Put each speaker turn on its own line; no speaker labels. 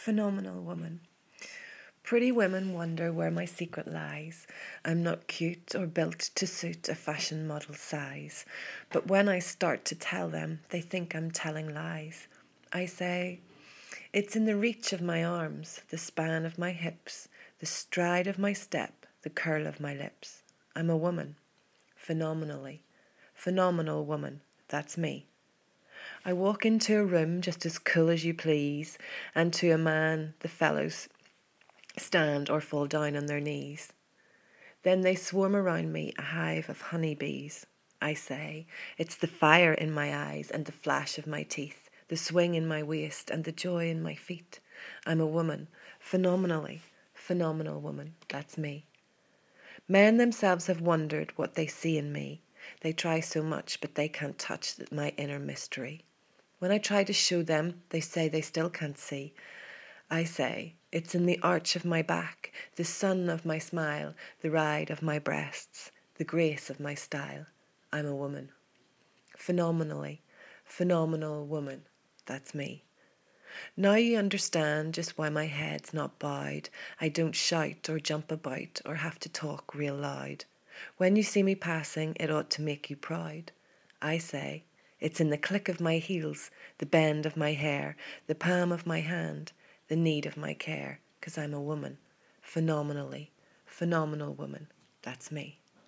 Phenomenal woman. Pretty women wonder where my secret lies. I'm not cute or built to suit a fashion model size. But when I start to tell them, they think I'm telling lies. I say, it's in the reach of my arms, the span of my hips, the stride of my step, the curl of my lips. I'm a woman. Phenomenally. Phenomenal woman. That's me. I walk into a room just as cool as you please, and to a man the fellows stand or fall down on their knees. Then they swarm around me, a hive of honeybees. I say, it's the fire in my eyes and the flash of my teeth, the swing in my waist and the joy in my feet. I'm a woman, phenomenally, phenomenal woman, that's me. Men themselves have wondered what they see in me. They try so much, but they can't touch my inner mystery. When I try to show them, they say they still can't see. I say, it's in the arch of my back, the sun of my smile, the ride of my breasts, the grace of my style. I'm a woman. Phenomenally, phenomenal woman. That's me. Now you understand just why my head's not bowed. I don't shout or jump about or have to talk real loud. When you see me passing, it ought to make you proud. I say, it's in the click of my heels, the bend of my hair, the palm of my hand, the need of my care, 'cause I'm a woman. Phenomenally, phenomenal woman. That's me.